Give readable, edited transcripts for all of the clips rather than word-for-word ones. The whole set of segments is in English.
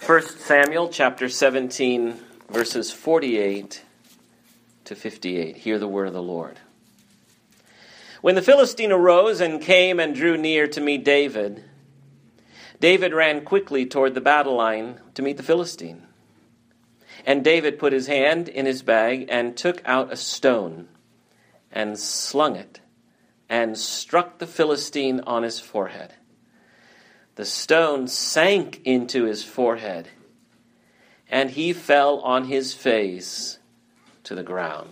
1 Samuel chapter 17, verses 48 to 58. Hear the word of the Lord. When the Philistine arose and came and drew near to meet David, David ran quickly toward the battle line to meet the Philistine. And David put his hand in his bag and took out a stone and slung it and struck the Philistine on his forehead. The stone sank into his forehead, and he fell on his face to the ground.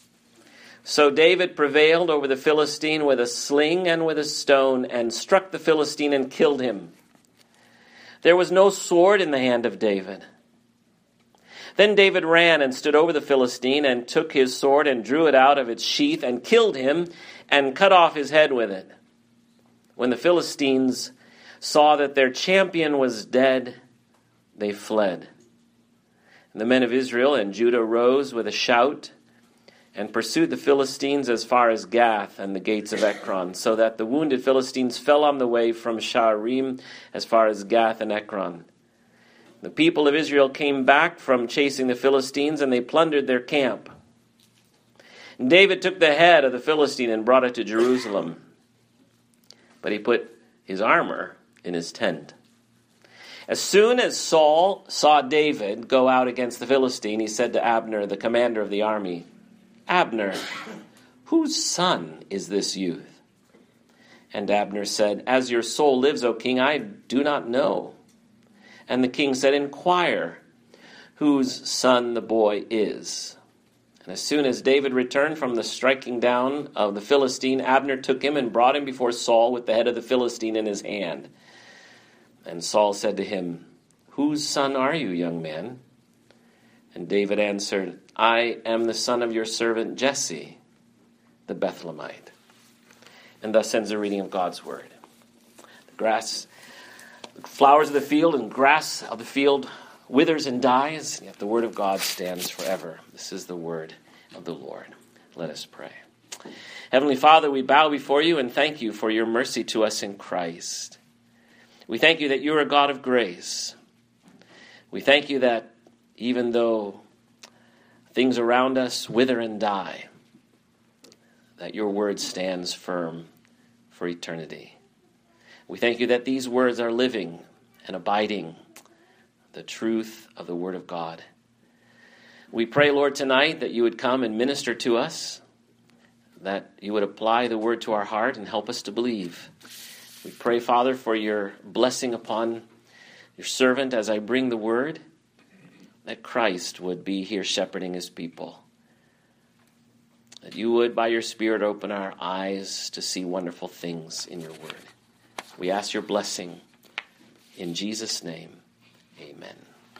So David prevailed over the Philistine with a sling and with a stone, and struck the Philistine and killed him. There was no sword in the hand of David. Then David ran and stood over the Philistine, and took his sword and drew it out of its sheath, and killed him, and cut off his head with it. When the Philistines saw that their champion was dead, they fled. And the men of Israel and Judah rose with a shout and pursued the Philistines as far as Gath and the gates of Ekron, so that the wounded Philistines fell on the way from Sha'arim as far as Gath and Ekron. The people of Israel came back from chasing the Philistines, and they plundered their camp. And David took the head of the Philistine and brought it to Jerusalem. But he put his armor in his tent. As soon as Saul saw David go out against the Philistine, he said to Abner, the commander of the army, "Abner, whose son is this youth?" And Abner said, "As your soul lives, O king, I do not know." And the king said, "Inquire whose son the boy is." And as soon as David returned from the striking down of the Philistine, Abner took him and brought him before Saul with the head of the Philistine in his hand. And Saul said to him, "Whose son are you, young man?" And David answered, "I am the son of your servant Jesse, the Bethlehemite." And thus ends the reading of God's word. The flowers of the field and grass of the field withers and dies, yet the word of God stands forever. This is the word of the Lord. Let us pray. Heavenly Father, we bow before you and thank you for your mercy to us in Christ. We thank you that you are a God of grace. We thank you that even though things around us wither and die, that your word stands firm for eternity. We thank you that these words are living and abiding, the truth of the word of God. We pray, Lord, tonight that you would come and minister to us, that you would apply the word to our heart and help us to believe. We pray, Father, for your blessing upon your servant as I bring the word, that Christ would be here shepherding his people, that you would, by your Spirit, open our eyes to see wonderful things in your word. We ask your blessing in Jesus' name. Amen.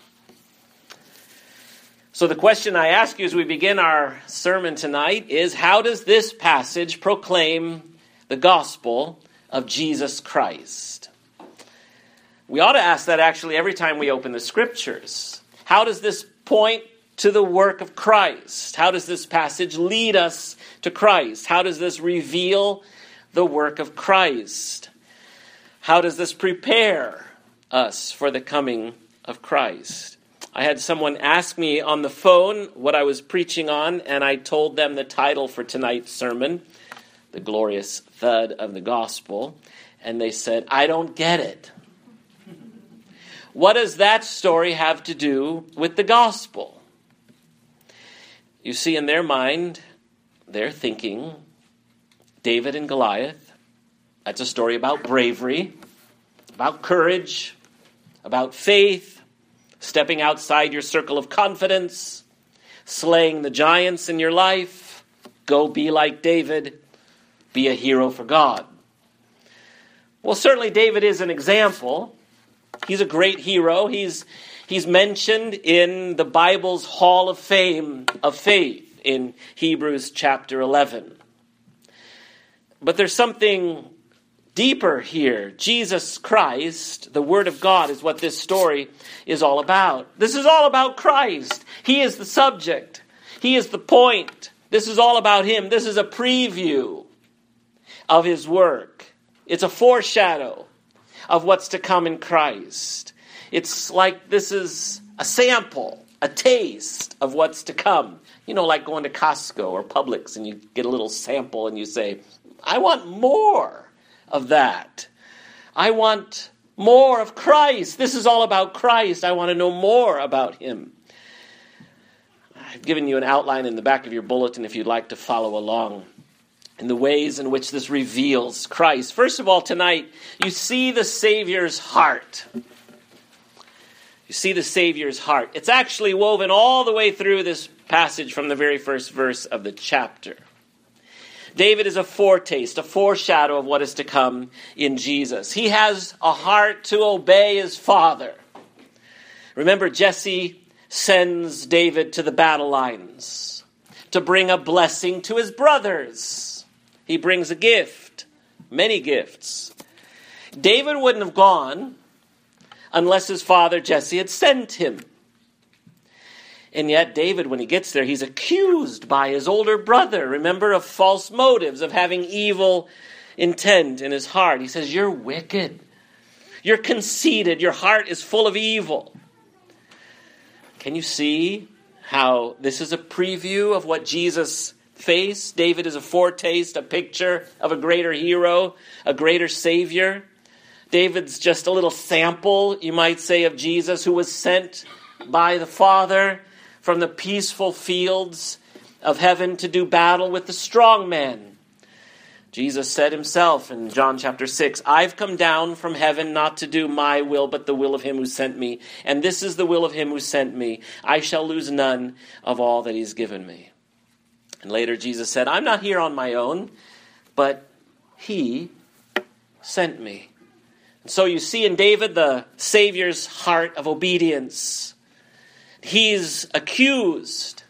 So the question I ask you as we begin our sermon tonight is, how does this passage proclaim the gospel of Jesus Christ? We ought to ask that actually every time we open the scriptures. How does this point to the work of Christ? How does this passage lead us to Christ? How does this reveal the work of Christ? How does this prepare us for the coming of Christ? I had someone ask me on the phone what I was preaching on, and I told them the title for tonight's sermon, The Glorious Thud of the Gospel, and they said, "I don't get it. What does that story have to do with the gospel?" You see, in their mind, they're thinking David and Goliath. That's a story about bravery, about courage, about faith, stepping outside your circle of confidence, slaying the giants in your life. Go be like David. Be a hero for God. Well, certainly David is an example. He's a great hero. He's mentioned in the Bible's Hall of Fame of Faith in Hebrews chapter 11. But there's something deeper here. Jesus Christ, the Word of God, is what this story is all about. This is all about Christ. He is the subject. He is the point. This is all about him. This is a preview of his work. It's a foreshadow of what's to come in Christ. It's like this is a sample, a taste of what's to come. You know, like going to Costco or Publix and you get a little sample and you say, I want more of that. I want more of Christ. This is all about Christ. I want to know more about him. I've given you an outline in the back of your bulletin if you'd like to follow along in the ways in which this reveals Christ. First of all, tonight, you see the Savior's heart. You see the Savior's heart. It's actually woven all the way through this passage from the very first verse of the chapter. David is a foretaste, a foreshadow of what is to come in Jesus. He has a heart to obey his father. Remember, Jesse sends David to the battle lines to bring a blessing to his brothers. He brings a gift, many gifts. David wouldn't have gone unless his father Jesse had sent him. And yet David, when he gets there, he's accused by his older brother, remember, of false motives, of having evil intent in his heart. He says, you're wicked. You're conceited. Your heart is full of evil. Can you see how this is a preview of what Jesus faced? David is a foretaste, a picture of a greater hero, a greater Savior. David's just a little sample, you might say, of Jesus, who was sent by the Father from the peaceful fields of heaven to do battle with the strong man. Jesus said himself in John chapter 6, I've come down from heaven not to do my will, but the will of him who sent me. And this is the will of him who sent me. I shall lose none of all that he's given me. And later Jesus said, I'm not here on my own, but he sent me. And so you see in David the Savior's heart of obedience. He's accused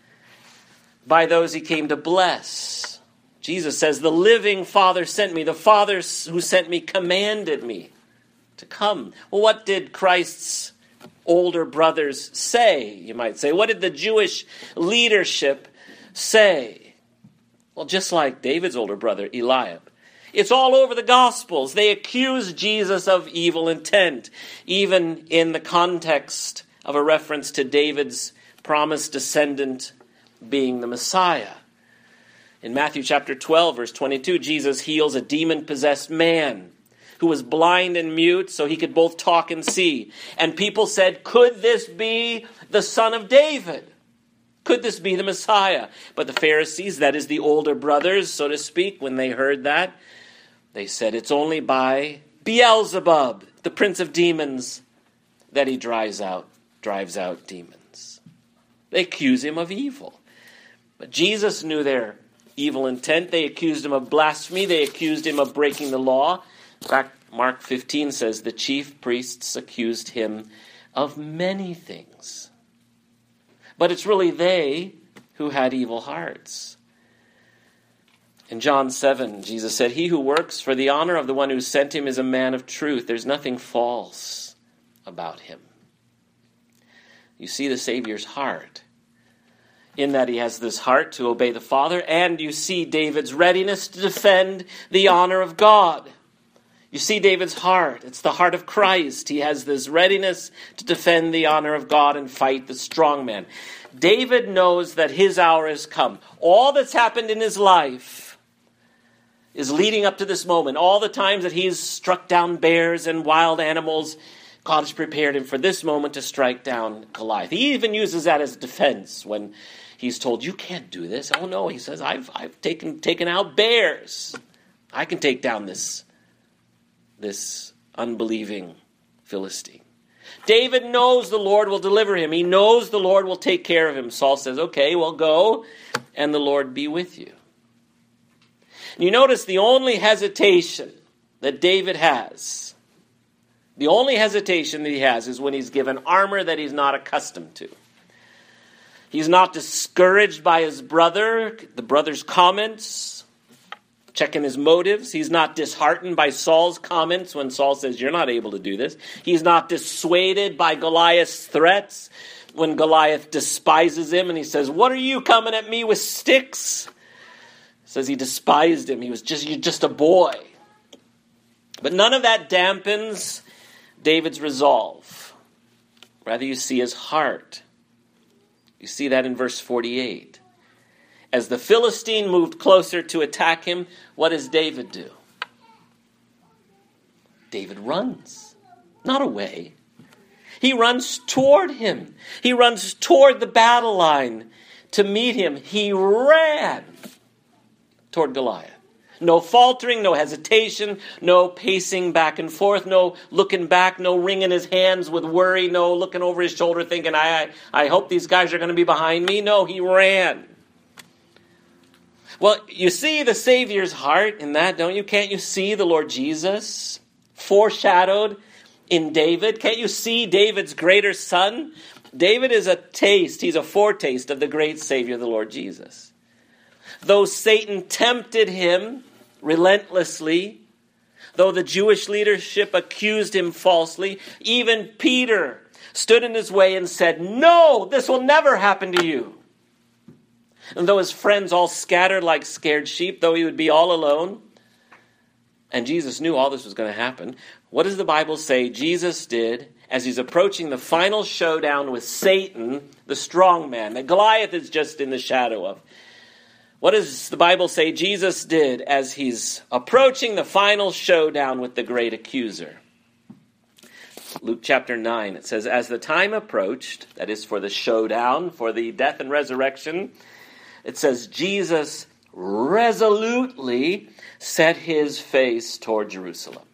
by those he came to bless. Jesus says, the living Father sent me. The Father who sent me commanded me to come. Well, what did Christ's older brothers say, you might say? What did the Jewish leadership say? Well, just like David's older brother, Eliab. It's all over the Gospels. They accuse Jesus of evil intent, even in the context of a reference to David's promised descendant being the Messiah. In Matthew chapter 12, verse 22, Jesus heals a demon-possessed man who was blind and mute so he could both talk and see. And people said, could this be the son of David? Could this be the Messiah? But the Pharisees, that is the older brothers, so to speak, when they heard that, they said it's only by Beelzebub, the prince of demons, that he drives out demons. They accuse him of evil. But Jesus knew their evil intent. They accused him of blasphemy. They accused him of breaking the law. In fact, Mark 15 says the chief priests accused him of many things. But it's really they who had evil hearts. In John 7, Jesus said, he who works for the honor of the one who sent him is a man of truth. There's nothing false about him. You see the Savior's heart in that he has this heart to obey the Father, and you see David's readiness to defend the honor of God. You see David's heart. It's the heart of Christ. He has this readiness to defend the honor of God and fight the strong man. David knows that his hour has come. All that's happened in his life is leading up to this moment. All the times that he's struck down bears and wild animals, God has prepared him for this moment to strike down Goliath. He even uses that as defense when he's told, you can't do this. Oh no, he says, I've taken out bears. I can take down this unbelieving Philistine. David knows the Lord will deliver him. He knows the Lord will take care of him. Saul says, okay, well go, and the Lord be with you. And you notice the only hesitation that David has, the only hesitation that he has is when he's given armor that he's not accustomed to. He's not discouraged by his brother, the brother's comments, checking his motives. He's not disheartened by Saul's comments when Saul says, you're not able to do this. He's not dissuaded by Goliath's threats when Goliath despises him and he says, what are you coming at me with sticks? He says he despised him. You're just a boy. But none of that dampens David's resolve. Rather, you see his heart. You see that in verse 48. As the Philistine moved closer to attack him, what does David do? David runs, not away. He runs toward him. He runs toward the battle line to meet him. He ran toward Goliath. No faltering, no hesitation, no pacing back and forth, no looking back, no wringing his hands with worry, no looking over his shoulder thinking, I hope these guys are going to be behind me. No, he ran. Well, you see the Savior's heart in that, don't you? Can't you see the Lord Jesus foreshadowed in David? Can't you see David's greater son? David is a taste, he's a foretaste of the great Savior, the Lord Jesus. Though Satan tempted him relentlessly, though the Jewish leadership accused him falsely, even Peter stood in his way and said, "No, this will never happen to you." And though his friends all scattered like scared sheep, though he would be all alone, and Jesus knew all this was going to happen, what does the Bible say Jesus did as he's approaching the final showdown with Satan, the strong man, that Goliath is just in the shadow of? What does the Bible say Jesus did as he's approaching the final showdown with the great accuser? Luke chapter 9, it says, as the time approached, that is for the showdown, for the death and resurrection, it says Jesus resolutely set his face toward Jerusalem.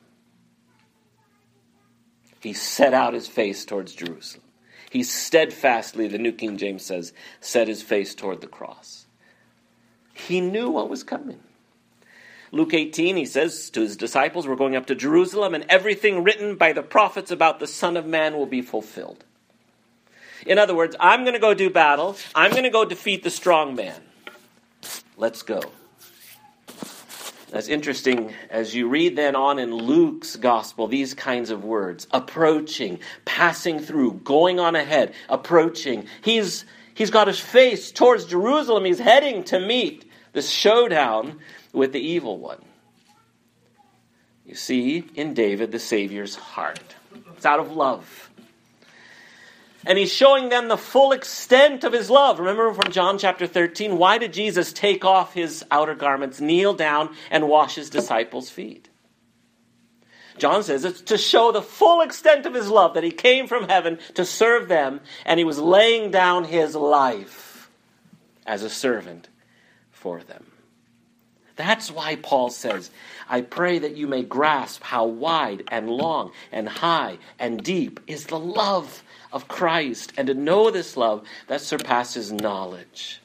He set out his face towards Jerusalem. He steadfastly, the New King James says, set his face toward the cross. He knew what was coming. Luke 18, he says to his disciples, we're going up to Jerusalem, and everything written by the prophets about the Son of Man will be fulfilled. In other words, I'm going to go do battle. I'm going to go defeat the strong man. Let's go. That's interesting as you read then on in Luke's gospel, these kinds of words. Approaching, passing through, going on ahead, approaching. He's got his face towards Jerusalem. He's heading to meet this showdown with the evil one. You see in David the Savior's heart. It's out of love. And he's showing them the full extent of his love. Remember from John chapter 13, why did Jesus take off his outer garments, kneel down, and wash his disciples' feet? John says it's to show the full extent of his love, that he came from heaven to serve them, and he was laying down his life as a servant for them. That's why Paul says, I pray that you may grasp how wide and long and high and deep is the love of Christ, and to know this love that surpasses knowledge.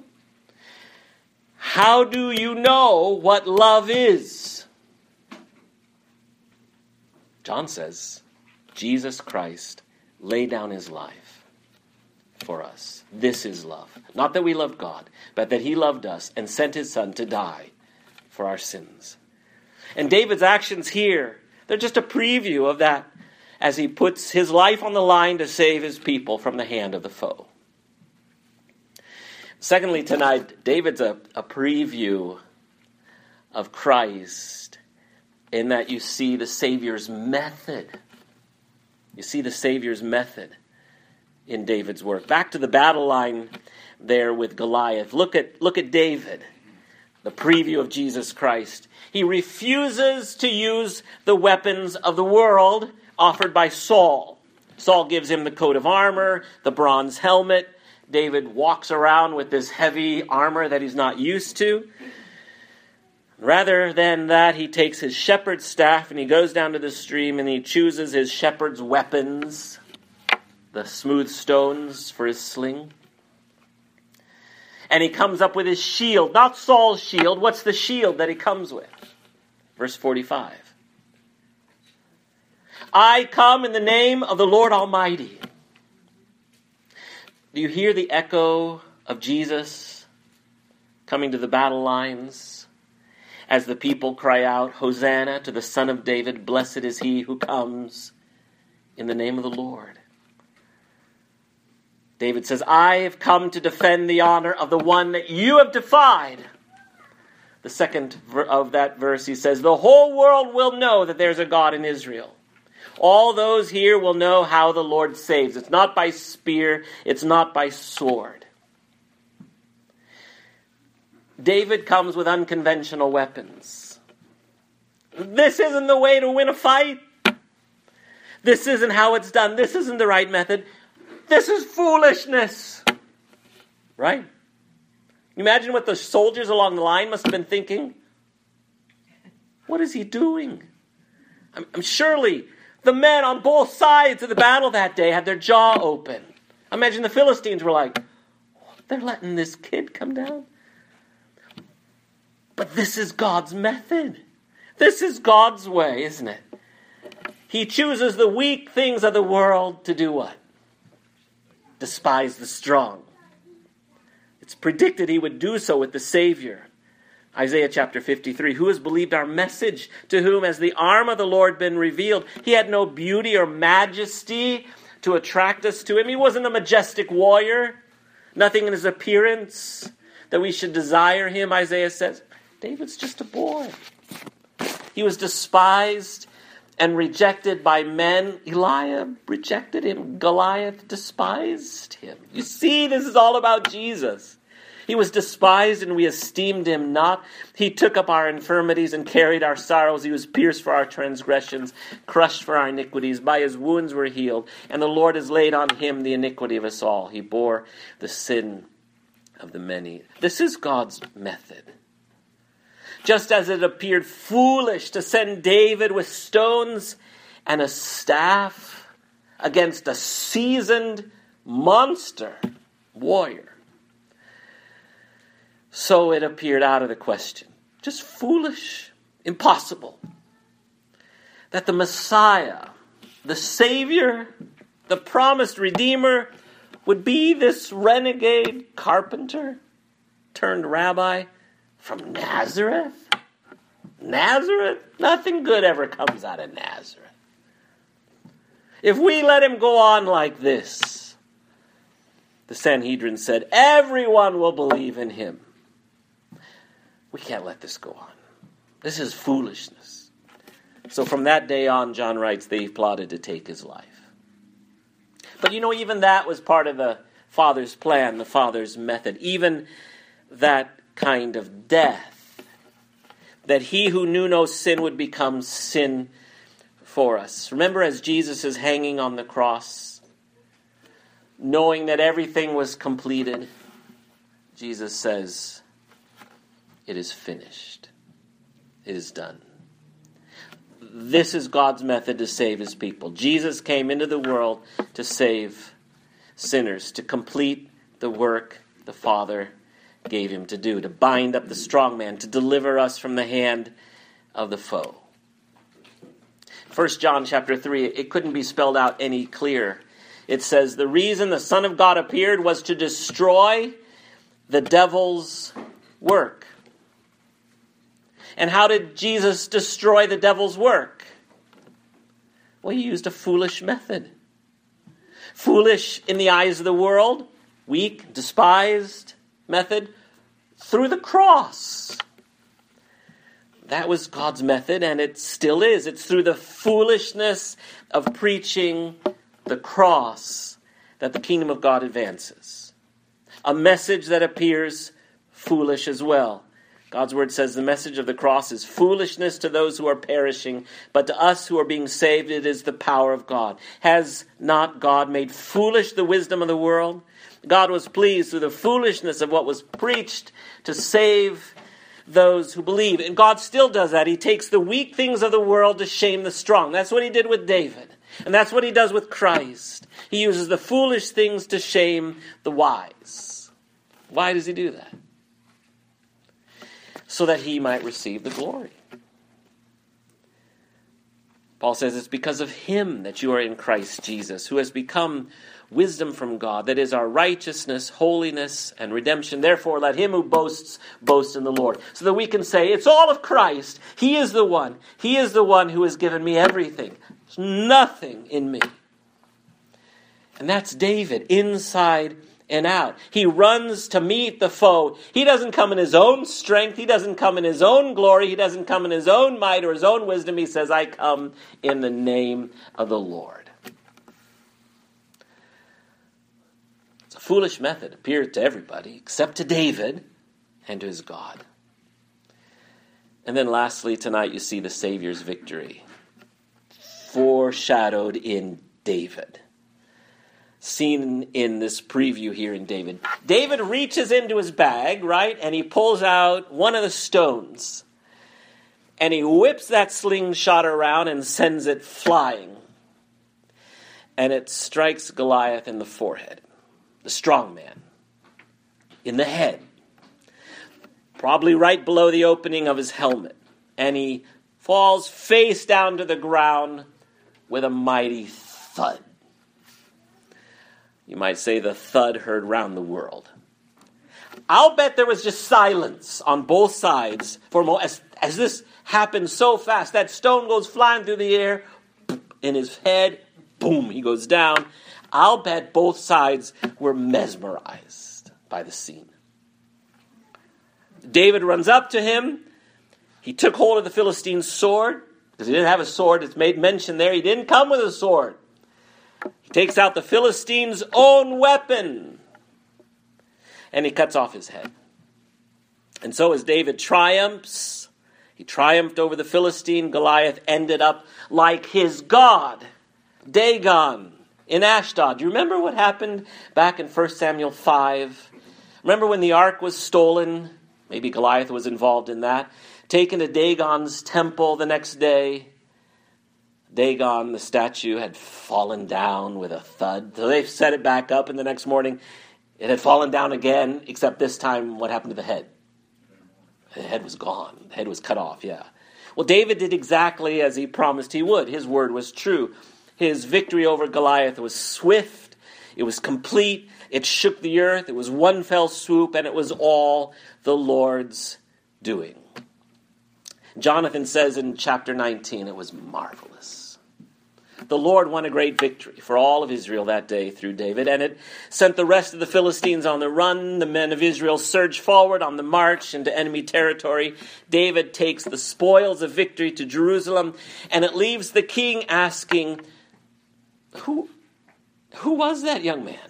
How do you know what love is? John says, Jesus Christ laid down his life for us. This is love. Not that we loved God, but that he loved us and sent his son to die for our sins. And David's actions here, they're just a preview of that as he puts his life on the line to save his people from the hand of the foe. Secondly, tonight, David's a preview of Christ in that you see the Savior's method. You see the Savior's method in David's work. Back to the battle line there with Goliath. Look at David, the preview of Jesus Christ. He refuses to use the weapons of the world offered by Saul. Saul gives him the coat of armor, the bronze helmet. David walks around with this heavy armor that he's not used to. Rather than that, he takes his shepherd's staff and he goes down to the stream and he chooses his shepherd's weapons, the smooth stones for his sling. And he comes up with his shield, not Saul's shield. What's the shield that he comes with? Verse 45. I come in the name of the Lord Almighty. Do you hear the echo of Jesus coming to the battle lines as the people cry out, Hosanna to the Son of David, blessed is he who comes in the name of the Lord. David says, I have come to defend the honor of the one that you have defied. The second of that verse, he says, the whole world will know that there's a God in Israel. All those here will know how the Lord saves. It's not by spear. It's not by sword. David comes with unconventional weapons. This isn't the way to win a fight. This isn't how it's done. This isn't the right method. This is foolishness. Right? Imagine what the soldiers along the line must have been thinking. What is he doing? I'm surely the men on both sides of the battle that day had their jaw open. Imagine the Philistines were like, they're letting this kid come down. But this is God's method. This is God's way, isn't it? He chooses the weak things of the world to do what? Despise the strong. It's predicted he would do so with the Savior. Isaiah chapter 53, who has believed our message, to whom has the arm of the Lord been revealed? He had no beauty or majesty to attract us to him. He wasn't a majestic warrior. Nothing in his appearance that we should desire him, Isaiah says. David's just a boy. He was despised and rejected by men. Eliab rejected him. Goliath despised him. You see, this is all about Jesus. He was despised and we esteemed him not. He took up our infirmities and carried our sorrows. He was pierced for our transgressions, crushed for our iniquities. By his wounds we're healed. And the Lord has laid on him the iniquity of us all. He bore the sin of the many. This is God's method. Just as it appeared foolish to send David with stones and a staff against a seasoned monster warrior, so it appeared out of the question. Just foolish, impossible, that the Messiah, the Savior, the promised Redeemer, would be this renegade carpenter turned rabbi from Nazareth? Nazareth? Nothing good ever comes out of Nazareth. If we let him go on like this, the Sanhedrin said, everyone will believe in him. We can't let this go on. This is foolishness. So from that day on, John writes, they plotted to take his life. But you know, even that was part of the Father's plan, the Father's method. Even that kind of death, that he who knew no sin would become sin for us. Remember, as Jesus is hanging on the cross, knowing that everything was completed, Jesus says, it is finished. It is done. This is God's method to save his people. Jesus came into the world to save sinners, to complete the work the Father gave him to do, to bind up the strong man, to deliver us from the hand of the foe. 1 John chapter 3, it couldn't be spelled out any clearer. It says, the reason the Son of God appeared was to destroy the devil's work. And how did Jesus destroy the devil's work? Well, he used a foolish method. Foolish in the eyes of the world, weak, despised method, through the cross. That was God's method, and it still is. It's through the foolishness of preaching the cross that the kingdom of God advances. A message that appears foolish as well. God's word says the message of the cross is foolishness to those who are perishing, but to us who are being saved, it is the power of God. Has not God made foolish the wisdom of the world? God was pleased through the foolishness of what was preached to save those who believe. And God still does that. He takes the weak things of the world to shame the strong. That's what he did with David. And that's what he does with Christ. He uses the foolish things to shame the wise. Why does he do that? So that he might receive the glory. Paul says it's because of him that you are in Christ Jesus, who has become wisdom from God, that is our righteousness, holiness, and redemption. Therefore, let him who boasts, boast in the Lord. So that we can say, it's all of Christ. He is the one. He is the one who has given me everything. There's nothing in me. And that's David, inside and out. He runs to meet the foe. He doesn't come in his own strength. He doesn't come in his own glory. He doesn't come in his own might or his own wisdom. He says, I come in the name of the Lord. It's a foolish method, appeared to everybody, except to David and to his God. And then lastly, tonight you see the Savior's victory, foreshadowed in David. Seen in this preview here in David. David reaches into his bag, right, and he pulls out one of the stones. And he whips that slingshot around and sends it flying. And it strikes Goliath in the forehead, the strong man, in the head, probably right below the opening of his helmet. And he falls face down to the ground with a mighty thud. You might say the thud heard round the world. I'll bet there was just silence on both sides for a moment. As this happened so fast, that stone goes flying through the air, in his head, boom, he goes down. I'll bet both sides were mesmerized by the scene. David runs up to him. He took hold of the Philistine's sword, because he didn't have a sword. It's made mention there. He didn't come with a sword. He takes out the Philistine's own weapon, and he cuts off his head. And so as David triumphs, he triumphed over the Philistine. Goliath ended up like his god, Dagon, in Ashdod. Do you remember what happened back in 1 Samuel 5? Remember when the ark was stolen? Maybe Goliath was involved in that. Taken to Dagon's temple the next day. Dagon, the statue, had fallen down with a thud. So they set it back up, and the next morning it had fallen down again, except this time what happened to the head? The head was gone. The head was cut off, yeah. Well, David did exactly as he promised he would. His word was true. His victory over Goliath was swift. It was complete. It shook the earth. It was one fell swoop, and it was all the Lord's doing. Jonathan says in chapter 19, it was marvelous. The Lord won a great victory for all of Israel that day through David, and it sent the rest of the Philistines on the run. The men of Israel surged forward on the march into enemy territory. David takes the spoils of victory to Jerusalem, and it leaves the king asking, who was that young man?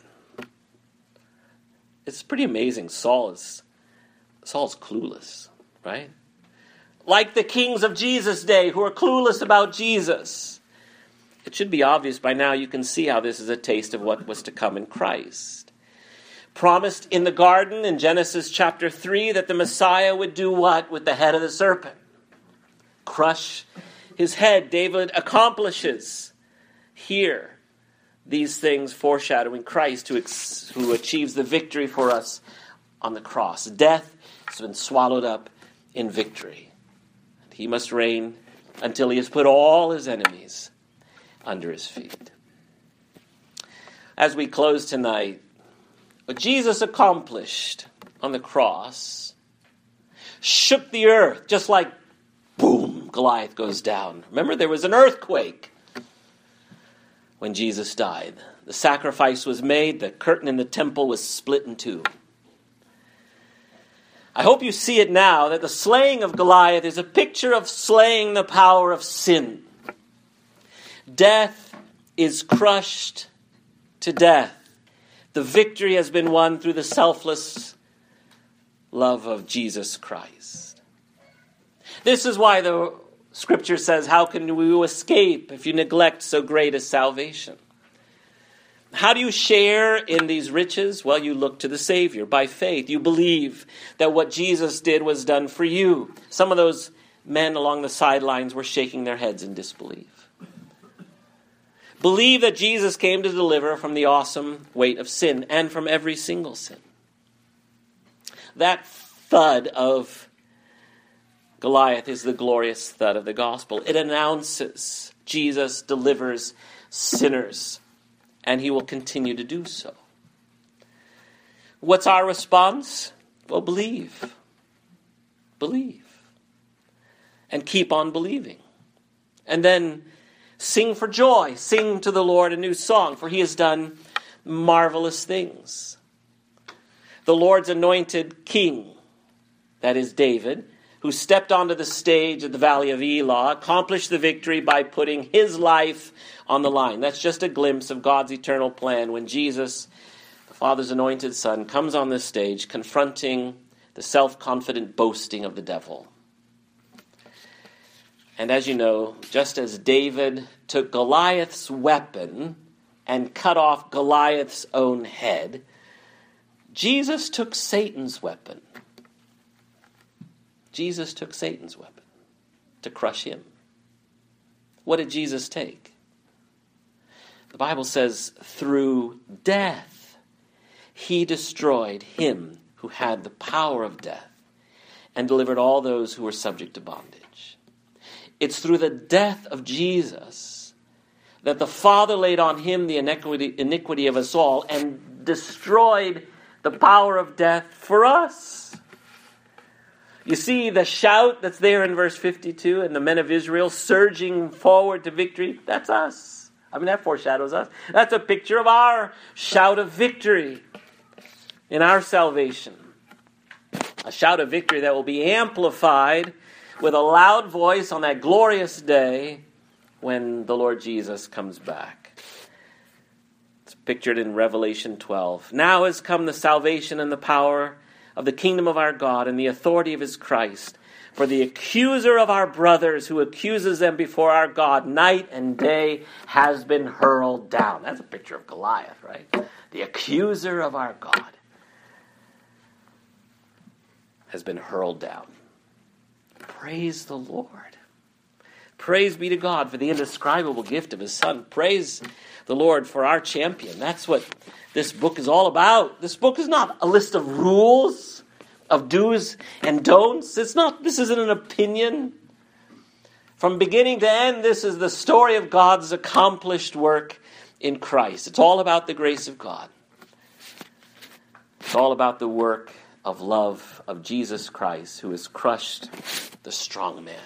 It's pretty amazing. Saul's clueless, right? Like the kings of Jesus' day who are clueless about Jesus. It should be obvious by now. You can see how this is a taste of what was to come in Christ. Promised in the garden in Genesis chapter 3 that the Messiah would do what with the head of the serpent? Crush his head. David accomplishes here these things foreshadowing Christ who achieves the victory for us on the cross. Death has been swallowed up in victory. He must reign until he has put all his enemies under his feet. As we close tonight, what Jesus accomplished on the cross shook the earth, just like, boom, Goliath goes down. Remember, there was an earthquake when Jesus died. The sacrifice was made, the curtain in the temple was split in two. I hope you see it now that the slaying of Goliath is a picture of slaying the power of sin. Death is crushed to death. The victory has been won through the selfless love of Jesus Christ. This is why the Scripture says, how can we escape if you neglect so great a salvation? How do you share in these riches? Well, you look to the Savior by faith. You believe that what Jesus did was done for you. Some of those men along the sidelines were shaking their heads in disbelief. Believe that Jesus came to deliver from the awesome weight of sin and from every single sin. That thud of Goliath is the glorious thud of the gospel. It announces Jesus delivers sinners, and he will continue to do so. What's our response? Well, believe. Believe. And keep on believing. And then sing for joy. Sing to the Lord a new song, for he has done marvelous things. the Lord's anointed king, that is David, who stepped onto the stage at the Valley of Elah, accomplished the victory by putting his life on the line. That's just a glimpse of God's eternal plan when Jesus, the Father's anointed Son, comes on this stage confronting the self-confident boasting of the devil. And as you know, just as David took Goliath's weapon and cut off Goliath's own head, Jesus took Satan's weapon. Jesus took Satan's weapon to crush him. What did Jesus take? The Bible says, through death, he destroyed him who had the power of death and delivered all those who were subject to bondage. It's through the death of Jesus that the Father laid on him the iniquity of us all and destroyed the power of death for us. You see the shout that's there in verse 52 and the men of Israel surging forward to victory? That's us. I mean, that foreshadows us. That's a picture of our shout of victory in our salvation. A shout of victory that will be amplified with a loud voice on that glorious day when the Lord Jesus comes back. It's pictured in Revelation 12. Now has come the salvation and the power of the kingdom of our God and the authority of his Christ. For the accuser of our brothers who accuses them before our God night and day has been hurled down. That's a picture of Goliath, right? The accuser of our God has been hurled down. Praise the Lord. Praise be to God for the indescribable gift of his Son. Praise the Lord for our champion. That's what this book is all about. This book is not a list of rules, of do's and don'ts. This isn't an opinion. From beginning to end, this is the story of God's accomplished work in Christ. It's all about the grace of God. It's all about the work of love of Jesus Christ, who has crushed the strong man.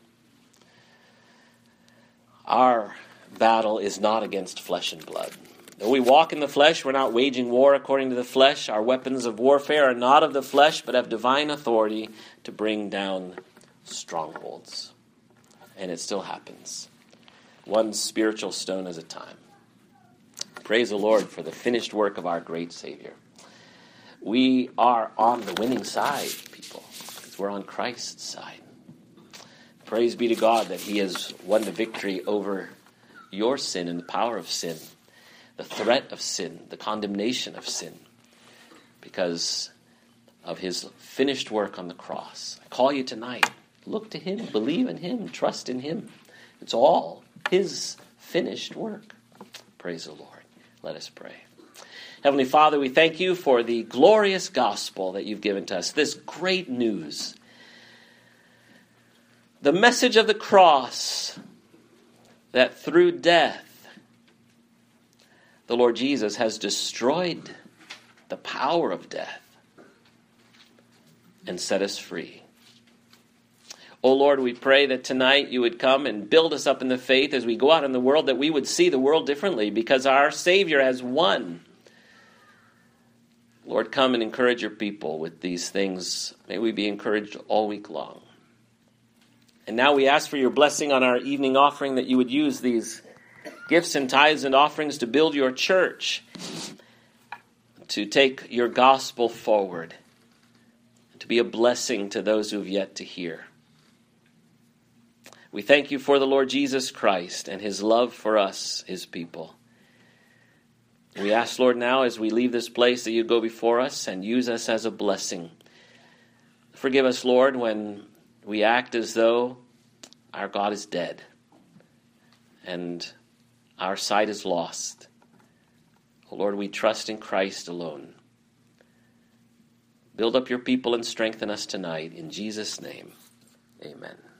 Our battle is not against flesh and blood. Though we walk in the flesh, we're not waging war according to the flesh. Our weapons of warfare are not of the flesh, but have divine authority to bring down strongholds. And it still happens. One spiritual stone at a time. Praise the Lord for the finished work of our great Savior. We are on the winning side, people, because we're on Christ's side. Praise be to God that he has won the victory over your sin and the power of sin, the threat of sin, the condemnation of sin, because of his finished work on the cross. I call you tonight, look to him, believe in him, trust in him. It's all his finished work. Praise the Lord. Let us pray. Heavenly Father, we thank you for the glorious gospel that you've given to us, this great news. The message of the cross, that through death, the Lord Jesus has destroyed the power of death and set us free. Oh Lord, we pray that tonight you would come and build us up in the faith as we go out in the world, that we would see the world differently because our Savior has won. Lord, come and encourage your people with these things. May we be encouraged all week long. And now we ask for your blessing on our evening offering, that you would use these gifts and tithes and offerings to build your church, to take your gospel forward, and to be a blessing to those who have yet to hear. We thank you for the Lord Jesus Christ and his love for us, his people. We ask, Lord, now as we leave this place, that you go before us and use us as a blessing. Forgive us, Lord, when we act as though our God is dead and our sight is lost. Oh, Lord, we trust in Christ alone. Build up your people and strengthen us tonight. In Jesus' name, amen.